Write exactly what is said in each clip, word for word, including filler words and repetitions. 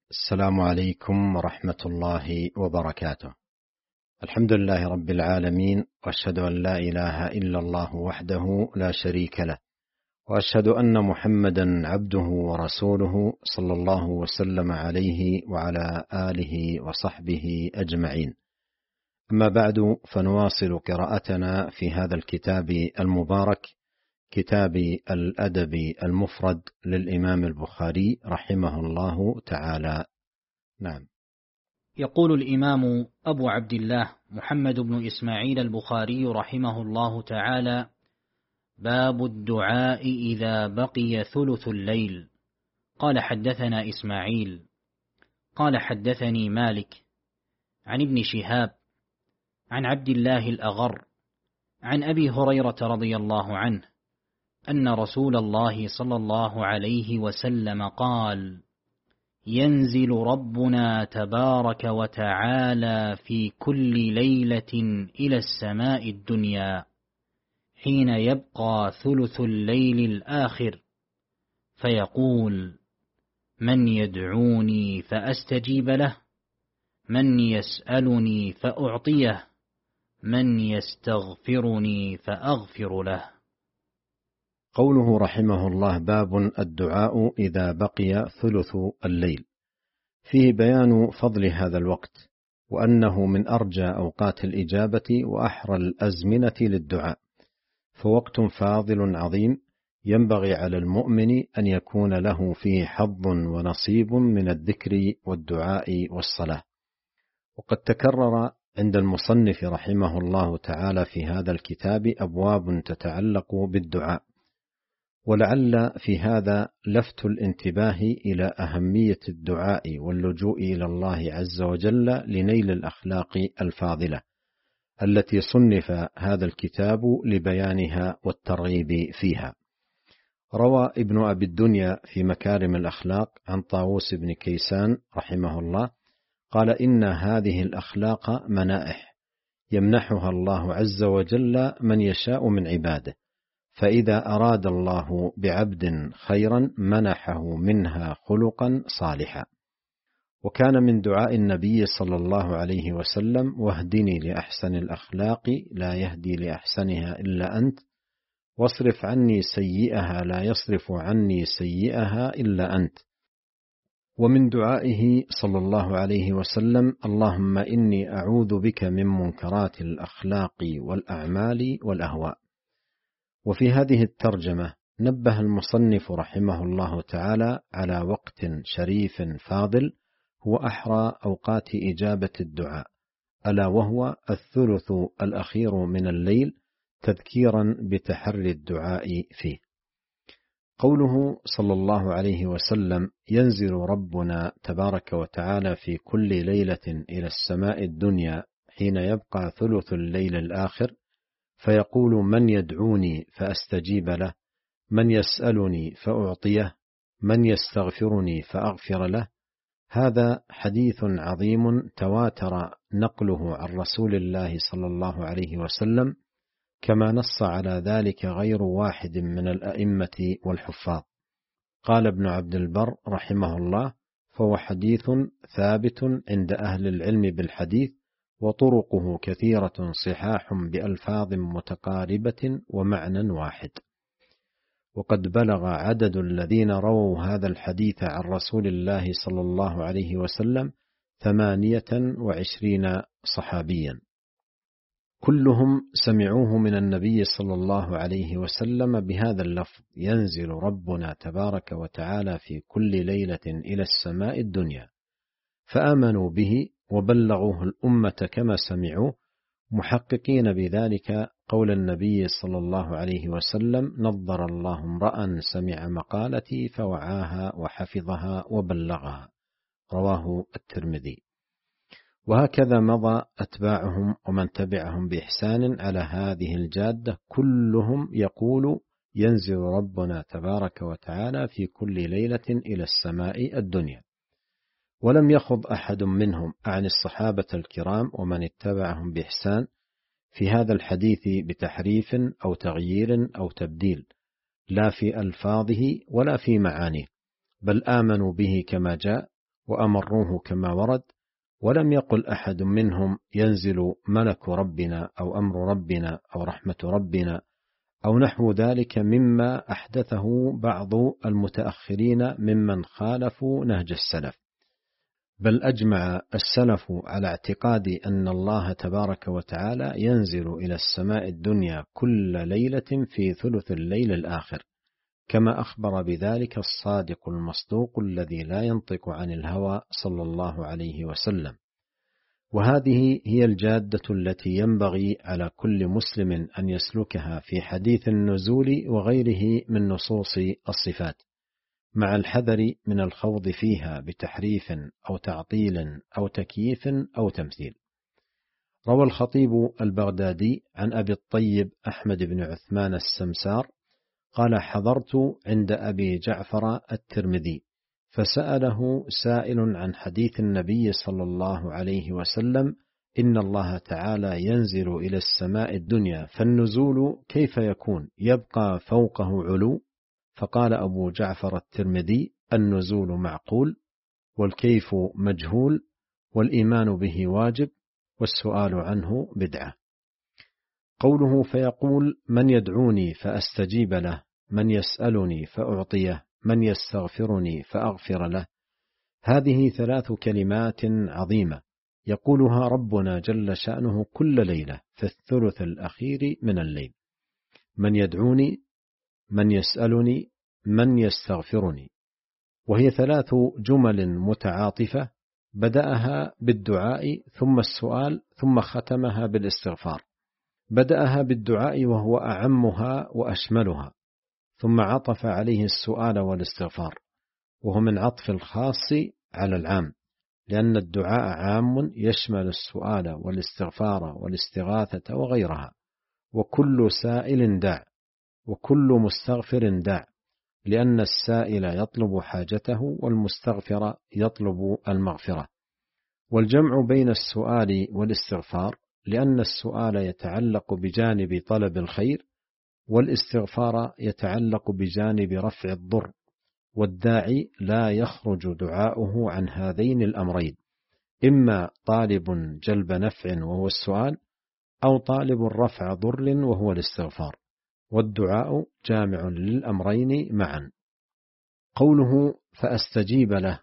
السلام عليكم ورحمة الله وبركاته. الحمد لله رب العالمين، وأشهد أن لا إله إلا الله وحده لا شريك له، وأشهد أن محمدا عبده ورسوله صلى الله وسلم عليه وعلى آله وصحبه أجمعين. أما بعد، فنواصل قراءتنا في هذا الكتاب المبارك، كتاب الأدب المفرد للإمام البخاري رحمه الله تعالى. نعم. يقول الإمام أبو عبد الله محمد بن إسماعيل البخاري رحمه الله تعالى: باب الدعاء إذا بقي ثلث الليل. قال حدثنا إسماعيل قال حدثني مالك عن ابن شهاب عن عبد الله الأغر عن أبي هريرة رضي الله عنه أن رسول الله صلى الله عليه وسلم قال: ينزل ربنا تبارك وتعالى في كل ليلة إلى السماء الدنيا حين يبقى ثلث الليل الآخر، فيقول: من يدعوني فأستجيب له، من يسألني فأعطيه، من يستغفرني فأغفر له. قوله رحمه الله: باب الدعاء إذا بقي ثلث الليل، فيه بيان فضل هذا الوقت، وأنه من أرجى أوقات الإجابة وأحرى الأزمنة للدعاء، فوقت فاضل عظيم ينبغي على المؤمن أن يكون له فيه حظ ونصيب من الذكر والدعاء والصلاة. وقد تكرر عند المصنف رحمه الله تعالى في هذا الكتاب أبواب تتعلق بالدعاء، ولعل في هذا لفت الانتباه إلى أهمية الدعاء واللجوء إلى الله عز وجل لنيل الأخلاق الفاضلة التي صنف هذا الكتاب لبيانها والترغيب فيها. روى ابن أبي الدنيا في مكارم الأخلاق عن طاووس بن كيسان رحمه الله قال: إن هذه الأخلاق منائح يمنحها الله عز وجل من يشاء من عباده، فإذا أراد الله بعبد خيرا منحه منها خلقا صالحا. وكان من دعاء النبي صلى الله عليه وسلم: واهدني لأحسن الأخلاق لا يهدي لأحسنها إلا أنت، واصرف عني سيئها لا يصرف عني سيئها إلا أنت. ومن دعائه صلى الله عليه وسلم: اللهم إني أعوذ بك من منكرات الأخلاق والأعمال والأهواء. وفي هذه الترجمة نبه المصنف رحمه الله تعالى على وقت شريف فاضل هو أحرى أوقات إجابة الدعاء، ألا وهو الثلث الأخير من الليل، تذكيرا بتحري الدعاء فيه. قوله صلى الله عليه وسلم: ينزل ربنا تبارك وتعالى في كل ليلة إلى السماء الدنيا حين يبقى ثلث الليل الآخر، فيقول: من يدعوني فأستجيب له، من يسألني فأعطيه، من يستغفرني فأغفر له. هذا حديث عظيم تواتر نقله عن رسول الله صلى الله عليه وسلم، كما نص على ذلك غير واحد من الأئمة والحفاظ. قال ابن عبد البر رحمه الله: فهو حديث ثابت عند أهل العلم بالحديث، وطرقه كثيرة صحاح بألفاظ متقاربة ومعنى واحد. وقد بلغ عدد الذين رووا هذا الحديث عن رسول الله صلى الله عليه وسلم ثمانية وعشرين صحابيا، كلهم سمعوه من النبي صلى الله عليه وسلم بهذا اللفظ: ينزل ربنا تبارك وتعالى في كل ليلة إلى السماء الدنيا، فآمنوا به وبلغوه الأمة كما سمعوه، محققين بذلك قول النبي صلى الله عليه وسلم: نظر الله امرأ سمع مقالتي فوعاها وحفظها وبلغها. رواه الترمذي. وهكذا مضى أتباعهم ومن تبعهم بإحسان على هذه الجادة، كلهم يقول: ينزل ربنا تبارك وتعالى في كل ليلة إلى السماء الدنيا. ولم يخض أحد منهم عن الصحابة الكرام ومن اتبعهم بإحسان في هذا الحديث بتحريف أو تغيير أو تبديل، لا في ألفاظه ولا في معانيه، بل آمنوا به كما جاء، وأمروه كما ورد، ولم يقل أحد منهم ينزل ملك ربنا أو أمر ربنا أو رحمة ربنا أو نحو ذلك مما أحدثه بعض المتأخرين ممن خالفوا نهج السلف، بل أجمع السلف على اعتقاد أن الله تبارك وتعالى ينزل إلى السماء الدنيا كل ليلة في ثلث الليل الآخر، كما أخبر بذلك الصادق المصدوق الذي لا ينطق عن الهوى صلى الله عليه وسلم. وهذه هي الجادة التي ينبغي على كل مسلم أن يسلكها في حديث النزول وغيره من نصوص الصفات، مع الحذر من الخوض فيها بتحريف أو تعطيل أو تكييف أو تمثيل. روى الخطيب البغدادي عن أبي الطيب أحمد بن عثمان السمسار قال: حضرت عند أبي جعفر الترمذي فسأله سائل عن حديث النبي صلى الله عليه وسلم: إن الله تعالى ينزل إلى السماء الدنيا، فالنزول كيف يكون؟ يبقى فوقه علو؟ فقال أبو جعفر الترمذي: النزول معقول، والكيف مجهول، والإيمان به واجب، والسؤال عنه بدعة. قوله: فيقول: من يدعوني فأستجيب له، من يسألني فأعطيه، من يستغفرني فأغفر له، هذه ثلاث كلمات عظيمة يقولها ربنا جل شأنه كل ليلة في الثلث الأخير من الليل: من يدعوني، من يسألني، من يستغفرني. وهي ثلاث جمل متعاطفة بدأها بالدعاء ثم السؤال ثم ختمها بالاستغفار. بدأها بالدعاء وهو أعمها وأشملها، ثم عطف عليه السؤال والاستغفار، وهو من عطف الخاص على العام، لأن الدعاء عام يشمل السؤال والاستغفار والاستغاثة وغيرها، وكل سائل داع، وكل مستغفر داع، لأن السائل يطلب حاجته والمستغفر يطلب المغفرة. والجمع بين السؤال والاستغفار لأن السؤال يتعلق بجانب طلب الخير، والاستغفار يتعلق بجانب رفع الضر، والداعي لا يخرج دعاؤه عن هذين الأمرين، إما طالب جلب نفع وهو السؤال، أو طالب رفع ضر وهو الاستغفار، والدعاء جامع للأمرين معا. قوله: فأستجيب له،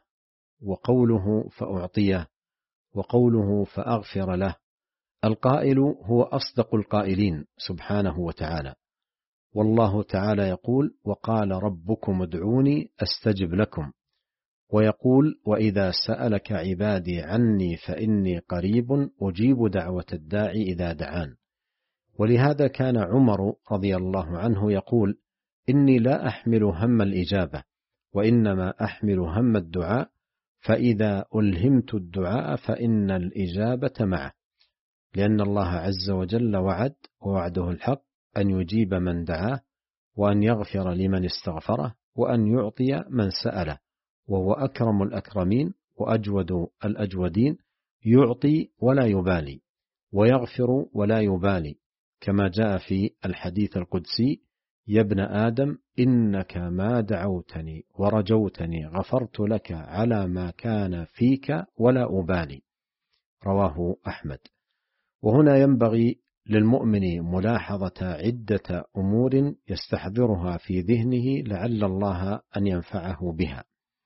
وقوله: فأعطيه، وقوله: فأغفر له، القائل هو أصدق القائلين سبحانه وتعالى، والله تعالى يقول: وقال ربكم ادعوني أستجب لكم، ويقول: وإذا سألك عبادي عني فإني قريب أجيب دعوة الداعي إذا دعان. ولهذا كان عمر رضي الله عنه يقول: إني لا أحمل هم الإجابة، وإنما أحمل هم الدعاء، فإذا ألهمت الدعاء فإن الإجابة معه، لأن الله عز وجل وعد، ووعده الحق، أن يجيب من دعاه، وأن يغفر لمن استغفره، وأن يعطي من سأله، وهو أكرم الأكرمين وأجود الأجودين، يعطي ولا يبالي، ويغفر ولا يبالي، كما جاء في الحديث القدسي: يا ابن آدم إنك ما دعوتني ورجوتني غفرت لك على ما كان فيك ولا أبالي. رواه أحمد. وهنا ينبغي للمؤمن ملاحظة عدة أمور يستحضرها في ذهنه لعل الله أن ينفعه بها.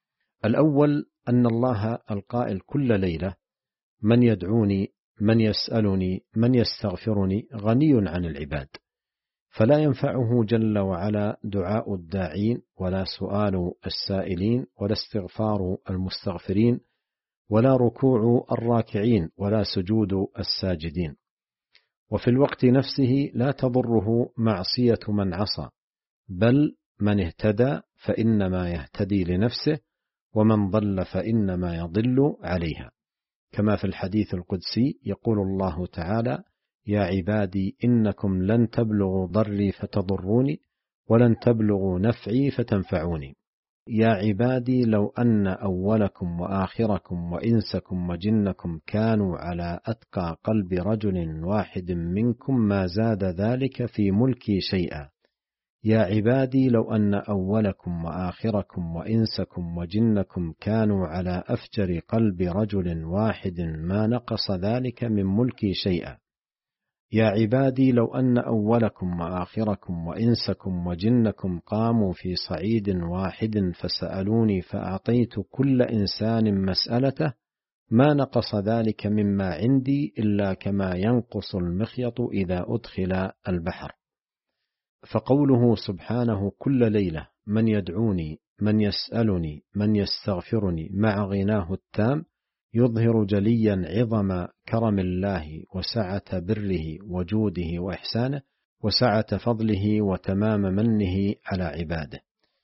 الأول أن الله القائل كل ليلة: من يدعوني، من يسألني، من يستغفرني، غني عن العباد، فلا ينفعه جل وعلا دعاء الداعين، ولا سؤال السائلين، ولا استغفار المستغفرين، ولا ركوع الراكعين، ولا سجود الساجدين. وفي الوقت نفسه لا تضره معصية من عصى، بل من اهتدى فإنما يهتدي لنفسه، ومن ضل فإنما يضل عليها، كما في الحديث القدسي يقول الله تعالى: يا عبادي إنكم لن تبلغوا ضري فتضروني، ولن تبلغوا نفعي فتنفعوني. يا عبادي لو أن أولكم وآخركم وإنسكم وجنكم كانوا على أتقى قلب رجل واحد منكم ما زاد ذلك في ملكي شيئا. يا عبادي لو أن أولكم وآخركم وإنسكم وجنكم كانوا على أفجر قلب رجل واحد ما نقص ذلك من ملكي شيئا. يا عبادي لو أن أولكم وآخركم وإنسكم وجنكم قاموا في صعيد واحد فسألوني فأعطيت كل إنسان مسألته ما نقص ذلك مما عندي إلا كما ينقص المخيط إذا أدخل البحر. فقوله سبحانه كل ليلة من يدعوني من يسألني من يستغفرني مع غناه التام يظهر جليا عظم كرم الله وسعة بره وجوده وإحسانه وسعة فضله وتمام منه على عباده.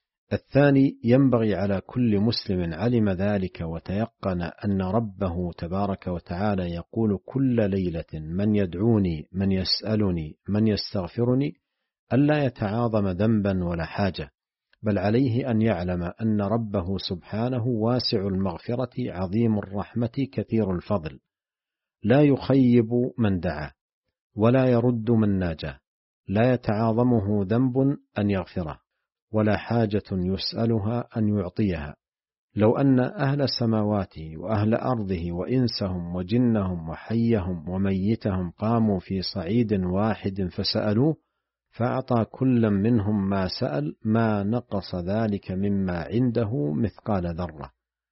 الثاني ينبغي على كل مسلم علم ذلك وتيقن أن ربه تبارك وتعالى يقول كل ليلة من يدعوني من يسألني من يستغفرني ألا يتعاظم ذنبا ولا حاجة، بل عليه أن يعلم أن ربه سبحانه واسع المغفرة عظيم الرحمة كثير الفضل، لا يخيب من دعا ولا يرد من ناجى، لا يتعاظمه ذنب أن يغفره ولا حاجة يسألها أن يعطيها. لو أن أهل سماواته وأهل أرضه وإنسهم وجنهم وحيهم وميتهم قاموا في صعيد واحد فسألوه فأعطى كل منهم ما سأل ما نقص ذلك مما عنده مثقال ذرة.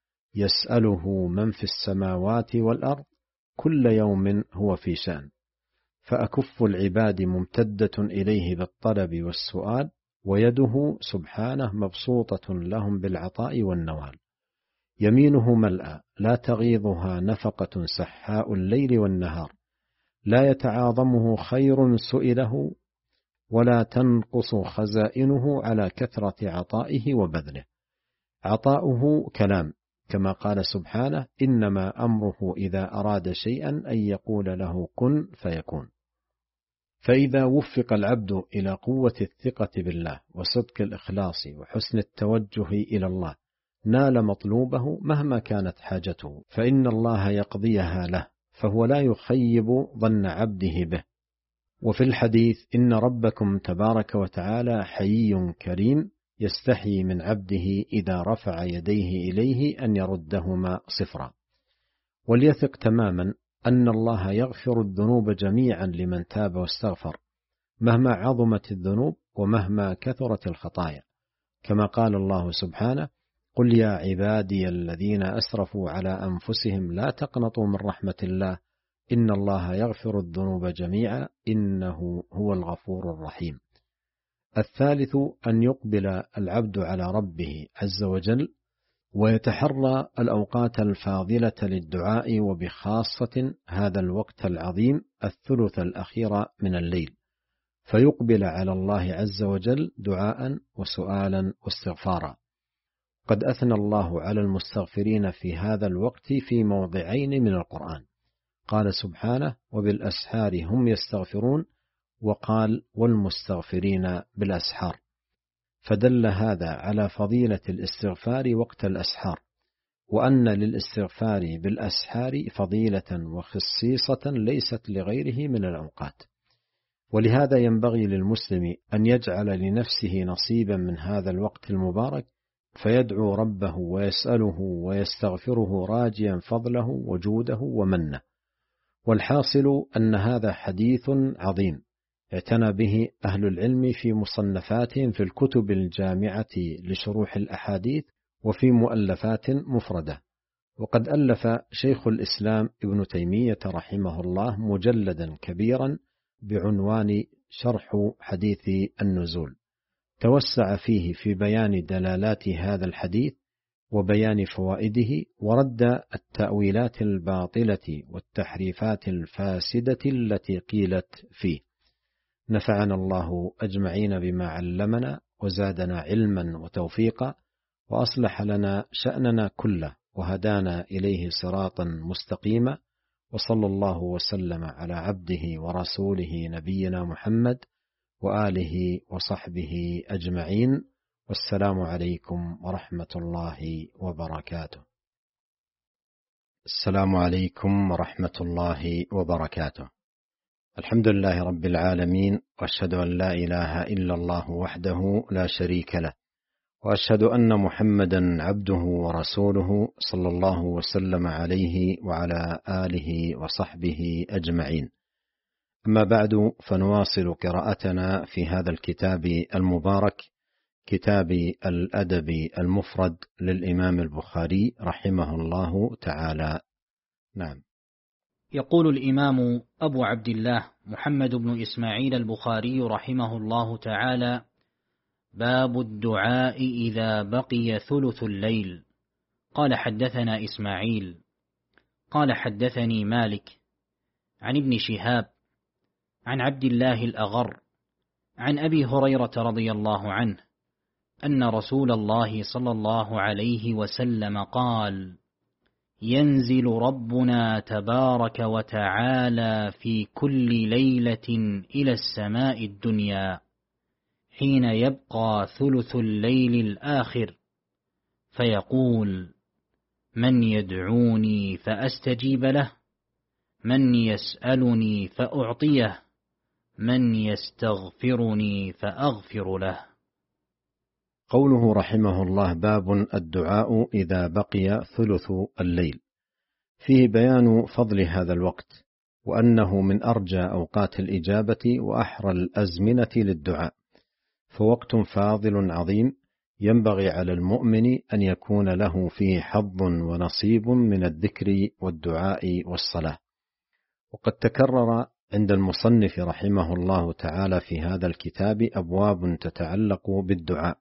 يسأله من في السماوات والأرض كل يوم هو في شأن. فأكف العباد ممتدة إليه بالطلب والسؤال، ويده سبحانه مبسوطة لهم بالعطاء والنوال. يمينه ملأى لا تغيضها نفقة سحاء الليل والنهار، لا يتعاظمه خير سئله ولا تنقص خزائنه على كثرة عطائه وبذله. عطاؤه كلام كما قال سبحانه إنما أمره إذا أراد شيئا أن يقول له كن فيكون. فإذا وفق العبد إلى قوة الثقة بالله وصدق الإخلاص وحسن التوجه إلى الله نال مطلوبه مهما كانت حاجته، فإن الله يقضيها له، فهو لا يخيب ظن عبده به. وفي الحديث إن ربكم تبارك وتعالى حيي كريم يستحيي من عبده إذا رفع يديه إليه أن يردهما صفرا. وليثق تماما أن الله يغفر الذنوب جميعا لمن تاب واستغفر مهما عظمت الذنوب ومهما كثرت الخطايا، كما قال الله سبحانه قل يا عبادي الذين أسرفوا على أنفسهم لا تقنطوا من رحمة الله إن الله يغفر الذنوب جميعا إنه هو الغفور الرحيم. الثالث أن يقبل العبد على ربه عز وجل ويتحرى الأوقات الفاضلة للدعاء، وبخاصة هذا الوقت العظيم الثلث الأخير من الليل، فيقبل على الله عز وجل دعاء وسؤالا واستغفارا. قد أثنى الله على المستغفرين في هذا الوقت في موضعين من القرآن، قال سبحانه وبالأسحار هم يستغفرون، وقال والمستغفرين بالأسحار، فدل هذا على فضيلة الاستغفار وقت الأسحار، وأن للاستغفار بالأسحار فضيلة وخصيصة ليست لغيره من الأوقات. ولهذا ينبغي للمسلم أن يجعل لنفسه نصيبا من هذا الوقت المبارك، فيدعو ربه ويسأله ويستغفره راجيا فضله وجوده ومنه. والحاصل أن هذا حديث عظيم اعتنى به أهل العلم في مصنفاتهم في الكتب الجامعة لشروح الأحاديث وفي مؤلفات مفردة. وقد ألف شيخ الإسلام ابن تيمية رحمه الله مجلدا كبيرا بعنوان شرح حديث النزول، توسع فيه في بيان دلالات هذا الحديث وبيان فوائده، ورد التأويلات الباطلة والتحريفات الفاسدة التي قيلت فيه. نفعنا الله أجمعين بما علمنا وزادنا علما وتوفيقا، وأصلح لنا شأننا كله وهدانا إليه صراطا مستقيما، وصلى الله وسلم على عبده ورسوله نبينا محمد وآله وصحبه أجمعين، والسلام عليكم ورحمة الله وبركاته. السلام عليكم ورحمة الله وبركاته. الحمد لله رب العالمين، وأشهد أن لا إله إلا الله وحده لا شريك له، وأشهد أن محمدا عبده ورسوله صلى الله وسلم عليه وعلى آله وصحبه أجمعين. أما بعد، فنواصل قراءتنا في هذا الكتاب المبارك، كتاب الأدب المفرد للإمام البخاري رحمه الله تعالى. نعم. يقول الإمام أبو عبد الله محمد بن إسماعيل البخاري رحمه الله تعالى: باب الدعاء إذا بقي ثلث الليل. قال: حدثنا إسماعيل قال: حدثني مالك عن ابن شهاب عن عبد الله الأغر عن أبي هريرة رضي الله عنه أن رسول الله صلى الله عليه وسلم قال: ينزل ربنا تبارك وتعالى في كل ليلة إلى السماء الدنيا حين يبقى ثلث الليل الآخر، فيقول: من يدعوني فأستجيب له، من يسألني فأعطيه، من يستغفرني فأغفر له. قوله رحمه الله: باب الدعاء إذا بقي ثلث الليل، فيه بيان فضل هذا الوقت، وأنه من أرجى أوقات الإجابة وأحرى الأزمنة للدعاء، فوقت فاضل عظيم ينبغي على المؤمن أن يكون له فيه حظ ونصيب من الذكر والدعاء والصلاة. وقد تكرر عند المصنف رحمه الله تعالى في هذا الكتاب أبواب تتعلق بالدعاء،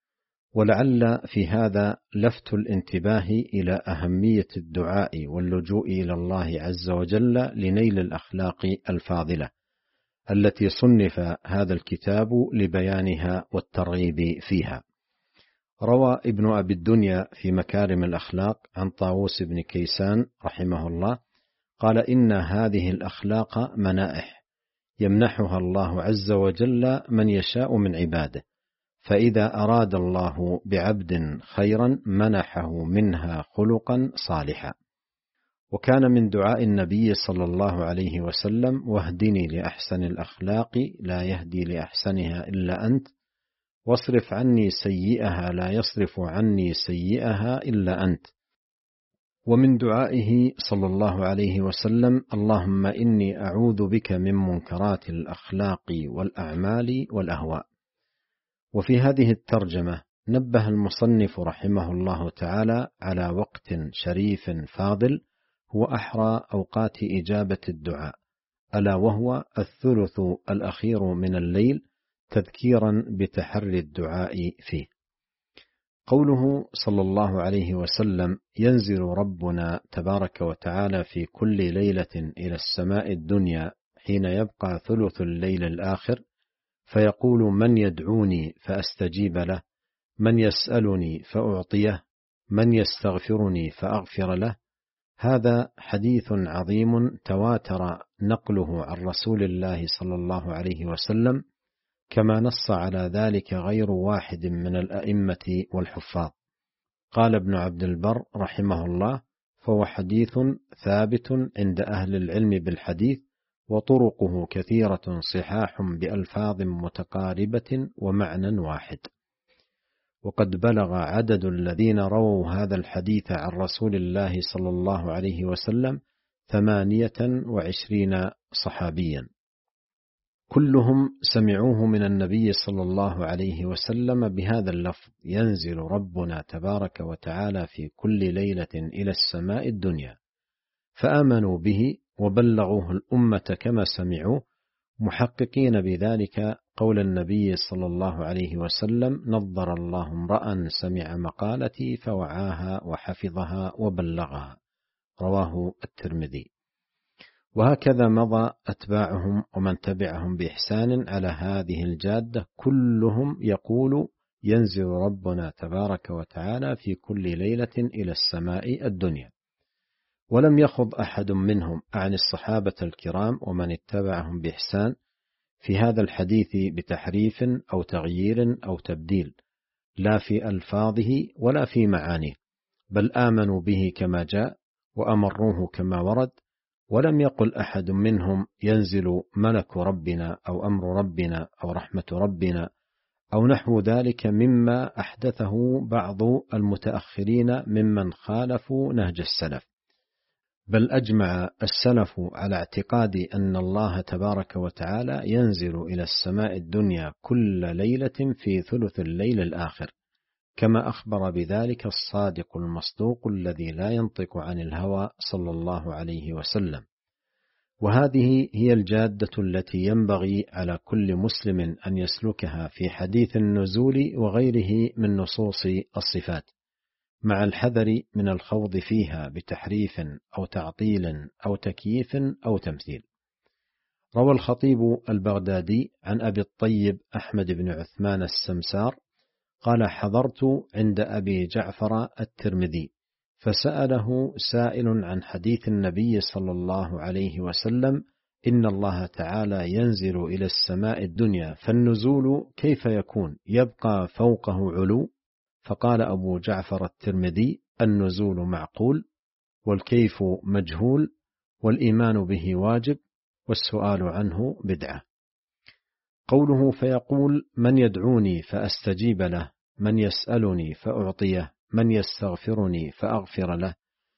ولعل في هذا لفت الانتباه إلى أهمية الدعاء واللجوء إلى الله عز وجل لنيل الأخلاق الفاضلة التي صنف هذا الكتاب لبيانها والترغيب فيها. روى ابن أبي الدنيا في مكارم الأخلاق عن طاووس بن كيسان رحمه الله قال: إن هذه الأخلاق منائح يمنحها الله عز وجل من يشاء من عباده، فإذا أراد الله بعبد خيرا منحه منها خلقا صالحا. وكان من دعاء النبي صلى الله عليه وسلم: واهدني لأحسن الأخلاق لا يهدي لأحسنها إلا أنت، واصرف عني سيئها لا يصرف عني سيئها إلا أنت. ومن دعائه صلى الله عليه وسلم: اللهم إني أعوذ بك من منكرات الأخلاق والأعمال والأهواء. وفي هذه الترجمة نبه المصنف رحمه الله تعالى على وقت شريف فاضل هو أحرى أوقات إجابة الدعاء، ألا وهو الثلث الأخير من الليل، تذكيرا بتحري الدعاء فيه. قوله صلى الله عليه وسلم: ينزل ربنا تبارك وتعالى في كل ليلة إلى السماء الدنيا حين يبقى ثلث الليل الآخر، فيقول: من يدعوني فأستجيب له، من يسألني فأعطيه، من يستغفرني فأغفر له. هذا حديث عظيم تواتر نقله عن رسول الله صلى الله عليه وسلم، كما نص على ذلك غير واحد من الأئمة والحفاظ. قال ابن عبد البر رحمه الله: فهو حديث ثابت عند أهل العلم بالحديث، وطرقه كثيرة صحاح بألفاظ متقاربة ومعنى واحد. وقد بلغ عدد الذين رووا هذا الحديث عن رسول الله صلى الله عليه وسلم ثمانية وعشرين صحابيا، كلهم سمعوه من النبي صلى الله عليه وسلم بهذا اللفظ: ينزل ربنا تبارك وتعالى في كل ليلة إلى السماء الدنيا، فآمنوا به وبلغوه الأمة كما سمعوه، محققين بذلك قول النبي صلى الله عليه وسلم: نظر الله امرأ سمع مقالتي فوعاها وحفظها وبلغها. رواه الترمذي. وهكذا مضى أتباعهم ومن تبعهم بإحسان على هذه الجادة، كلهم يقول: ينزل ربنا تبارك وتعالى في كل ليلة إلى السماء الدنيا. ولم يخض أحد منهم عن الصحابة الكرام ومن اتبعهم بإحسان في هذا الحديث بتحريف أو تغيير أو تبديل، لا في ألفاظه ولا في معانيه، بل آمنوا به كما جاء وأمروه كما ورد، ولم يقل أحد منهم ينزل ملك ربنا أو أمر ربنا أو رحمة ربنا أو نحو ذلك مما أحدثه بعض المتأخرين ممن خالفوا نهج السلف، بل أجمع السلف على اعتقاد أن الله تبارك وتعالى ينزل إلى السماء الدنيا كل ليلة في ثلث الليل الآخر، كما أخبر بذلك الصادق المصدوق الذي لا ينطق عن الهوى صلى الله عليه وسلم. وهذه هي الجادة التي ينبغي على كل مسلم أن يسلكها في حديث النزول وغيره من نصوص الصفات، مع الحذر من الخوض فيها بتحريف أو تعطيل أو تكييف أو تمثيل. روى الخطيب البغدادي عن أبي الطيب أحمد بن عثمان السمسار قال: حضرت عند أبي جعفر الترمذي فسأله سائل عن حديث النبي صلى الله عليه وسلم: إن الله تعالى ينزل إلى السماء الدنيا، فالنزول كيف يكون؟ يبقى فوقه علو؟ فقال أبو جعفر الترمذي: النزول معقول، والكيف مجهول، والإيمان به واجب، والسؤال عنه بدعة. قوله: فيقول: من يدعوني فأستجيب له، من يسألني فأعطيه، من يستغفرني فأغفر له،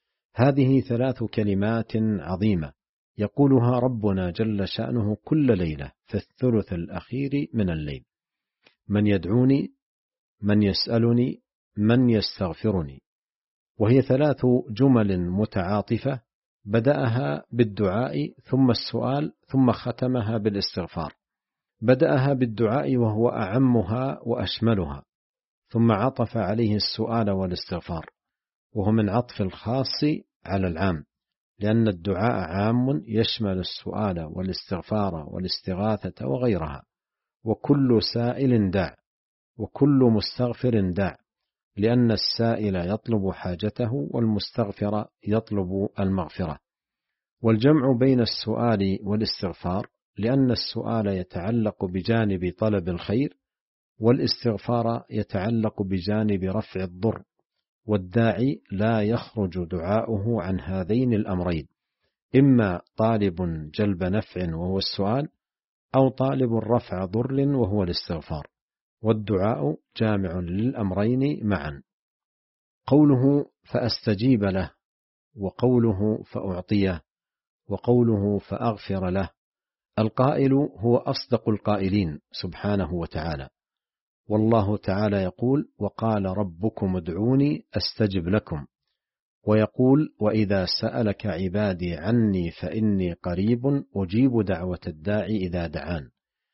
هذه ثلاث كلمات عظيمة يقولها ربنا جل شأنه كل ليلة في الثلث الأخير من الليل. من يدعوني، من يسألني، من يستغفرني، وهي ثلاث جمل متعاطفة بدأها بالدعاء ثم السؤال ثم ختمها بالاستغفار. بدأها بالدعاء وهو أعمها وأشملها، ثم عطف عليه السؤال والاستغفار، وهو من عطف الخاص على العام، لأن الدعاء عام يشمل السؤال والاستغفار والاستغاثة وغيرها، وكل سائل داع، وكل مستغفر داع، لأن السائل يطلب حاجته والمستغفر يطلب المغفرة. والجمع بين السؤال والاستغفار لأن السؤال يتعلق بجانب طلب الخير، والاستغفار يتعلق بجانب رفع الضر، والداعي لا يخرج دعاؤه عن هذين الأمرين، إما طالب جلب نفع وهو السؤال، أو طالب رفع ضر وهو الاستغفار، والدعاء جامع للأمرين معا. قوله: فأستجيب له، وقوله: فأعطيه، وقوله: فأغفر له، القائل هو أصدق القائلين سبحانه وتعالى، والله تعالى يقول: وقال ربكم ادعوني أستجب لكم، ويقول: وإذا سألك عبادي عني فإني قريب أجيب دعوة الداعي إذا دعان.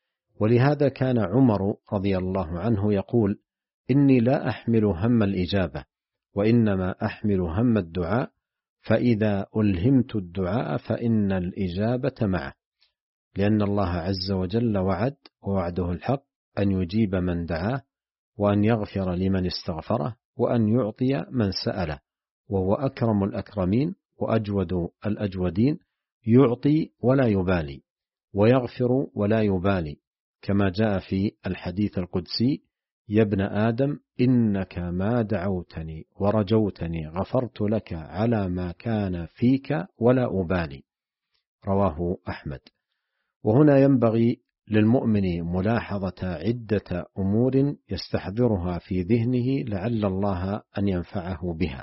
ولهذا كان عمر رضي الله عنه يقول: إني لا أحمل هم الإجابة، وإنما أحمل هم الدعاء، فإذا ألهمت الدعاء فإن الإجابة معه، لأن الله عز وجل وعد، ووعده الحق، أن يجيب من دعاه، وأن يغفر لمن استغفره، وأن يعطي من سأله، وهو أكرم الأكرمين وأجود الأجودين، يعطي ولا يبالي، ويغفر ولا يبالي، كما جاء في الحديث القدسي: يا ابن آدم إنك ما دعوتني ورجوتني غفرت لك على ما كان فيك ولا أبالي، رواه أحمد. وهنا ينبغي للمؤمن ملاحظة عدة أمور يستحضرها في ذهنه لعل الله أن ينفعه بها.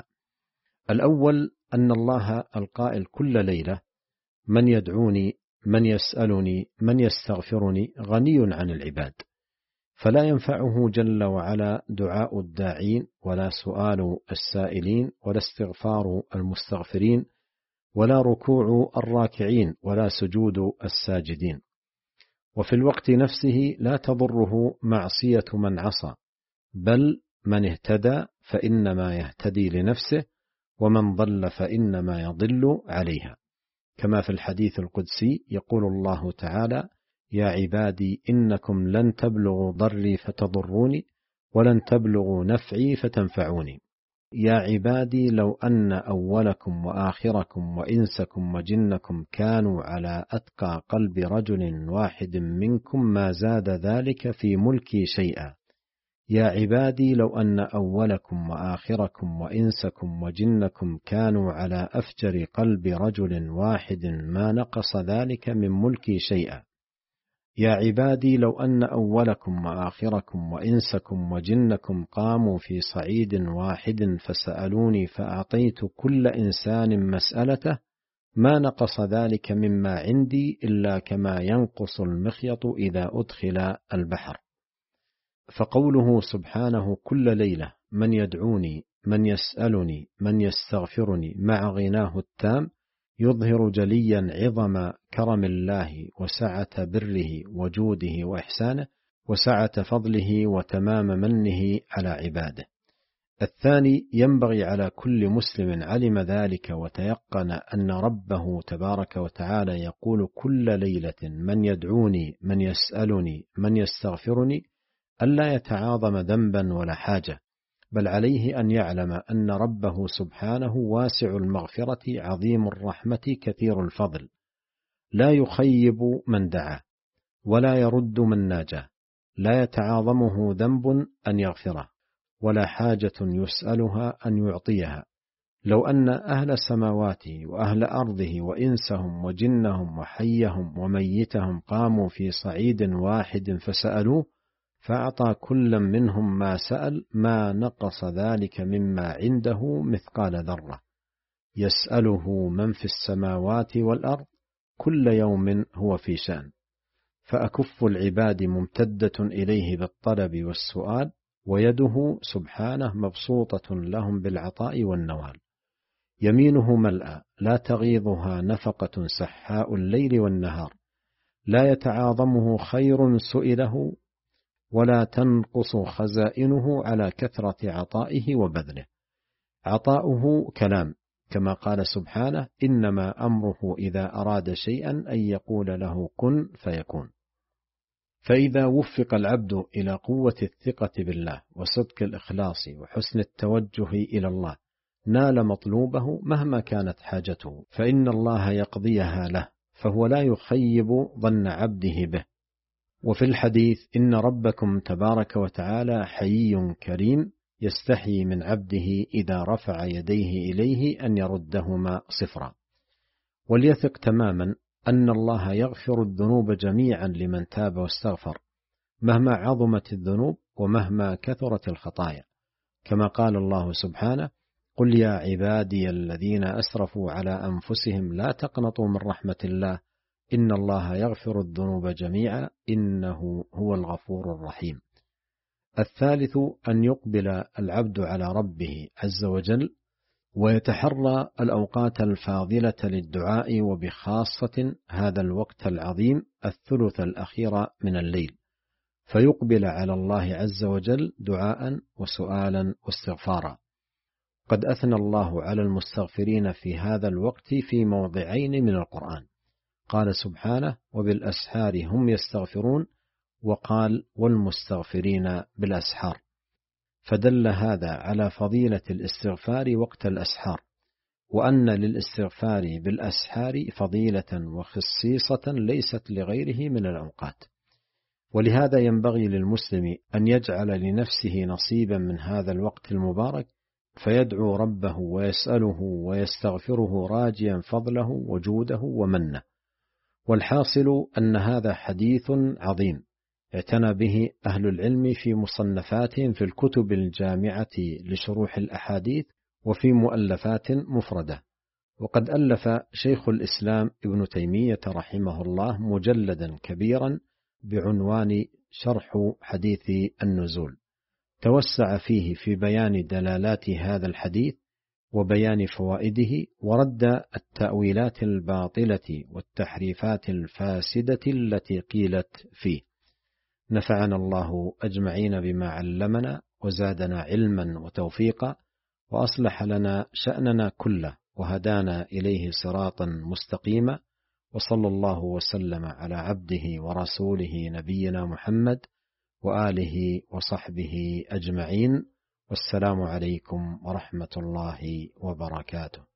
الأول أن الله القائل كل ليلة: من يدعوني، من يسألني، من يستغفرني، غني عن العباد، فلا ينفعه جل وعلا دعاء الداعين، ولا سؤال السائلين، ولا استغفار المستغفرين، ولا ركوع الراكعين، ولا سجود الساجدين. وفي الوقت نفسه لا تضره معصية من عصى، بل من اهتدى فإنما يهتدي لنفسه، ومن ضل فإنما يضل عليها، كما في الحديث القدسي يقول الله تعالى: يا عبادي إنكم لن تبلغوا ضري فتضروني، ولن تبلغوا نفعي فتنفعوني. يا عبادي لو أن أولكم وآخركم وإنسكم وجنكم كانوا على أتقى قلب رجل واحد منكم ما زاد ذلك في ملكي شيئا. يا عبادي لو أن أولكم وآخركم وإنسكم وجنكم كانوا على أفجر قلب رجل واحد ما نقص ذلك من ملكي شيئا. يا عبادي لو أن أولكم وآخركم وإنسكم وجنكم قاموا في صعيد واحد فسألوني فأعطيت كل إنسان مسألته ما نقص ذلك مما عندي إلا كما ينقص المخيط إذا أدخل البحر. فقوله سبحانه كل ليلة من يدعوني من يسألني من يستغفرني مع غناه التام يظهر جليا عظم كرم الله وسعة بره وجوده وإحسانه وسعة فضله وتمام منه على عباده. الثاني ينبغي على كل مسلم علم ذلك وتيقن أن ربه تبارك وتعالى يقول كل ليلة من يدعوني من يسألني من يستغفرني ألا يتعاظم ذنبا ولا حاجة، بل عليه أن يعلم أن ربه سبحانه واسع المغفرة عظيم الرحمة كثير الفضل، لا يخيب من دعا ولا يرد من ناجى، لا يتعاظمه ذنب أن يغفره ولا حاجة يسألها أن يعطيها. لو أن أهل سماواته وأهل أرضه وإنسهم وجنهم وحيهم وميتهم قاموا في صعيد واحد فسألوه فأعطى كل منهم ما سأل ما نقص ذلك مما عنده مثقال ذرة. يسأله من في السماوات والأرض كل يوم هو في شأن. فأكف العباد ممتدة إليه بالطلب والسؤال، ويده سبحانه مبسوطة لهم بالعطاء والنوال. يمينه ملأى لا تغيضها نفقة سحاء الليل والنهار، لا يتعاظمه خير سئله ولا تنقص خزائنه على كثرة عطائه وبذله. عطاؤه كلام كما قال سبحانه إنما أمره إذا أراد شيئا أن يقول له كن فيكون. فإذا وفق العبد إلى قوة الثقة بالله وصدق الإخلاص وحسن التوجه إلى الله نال مطلوبه مهما كانت حاجته، فإن الله يقضيها له، فهو لا يخيب ظن عبده به. وفي الحديث إن ربكم تبارك وتعالى حيي كريم يستحيي من عبده إذا رفع يديه إليه أن يردهما صفرا. وليثق تماما أن الله يغفر الذنوب جميعا لمن تاب واستغفر مهما عظمت الذنوب ومهما كثرت الخطايا، كما قال الله سبحانه قل يا عبادي الذين أسرفوا على أنفسهم لا تقنطوا من رحمة الله إن الله يغفر الذنوب جميعا إنه هو الغفور الرحيم. الثالث أن يقبل العبد على ربه عز وجل ويتحرى الأوقات الفاضلة للدعاء، وبخاصة هذا الوقت العظيم الثلث الأخير من الليل، فيقبل على الله عز وجل دعاء وسؤالا واستغفارا. قد أثنى الله على المستغفرين في هذا الوقت في موضعين من القرآن، قال سبحانه وبالأسحار هم يستغفرون، وقال والمستغفرين بالأسحار، فدل هذا على فضيلة الاستغفار وقت الأسحار، وأن للاستغفار بالأسحار فضيلة وخصيصة ليست لغيره من الأوقات. ولهذا ينبغي للمسلم أن يجعل لنفسه نصيبا من هذا الوقت المبارك، فيدعو ربه ويسأله ويستغفره راجيا فضله وجوده ومنه. والحاصل أن هذا حديث عظيم اعتنى به أهل العلم في مصنفاتهم في الكتب الجامعة لشروح الأحاديث وفي مؤلفات مفردة. وقد ألف شيخ الإسلام ابن تيمية رحمه الله مجلدا كبيرا بعنوان شرح حديث النزول، توسع فيه في بيان دلالات هذا الحديث وبيان فوائده، ورد التأويلات الباطلة والتحريفات الفاسدة التي قيلت فيه. نفعنا الله أجمعين بما علمنا وزادنا علما وتوفيقا، وأصلح لنا شأننا كله وهدانا إليه صراطا مستقيما، وصلى الله وسلم على عبده ورسوله نبينا محمد وآله وصحبه أجمعين، والسلام عليكم ورحمة الله وبركاته.